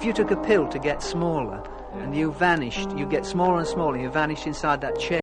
If you took a pill to get smaller and you vanished, you get smaller and smaller, you vanish inside that chair.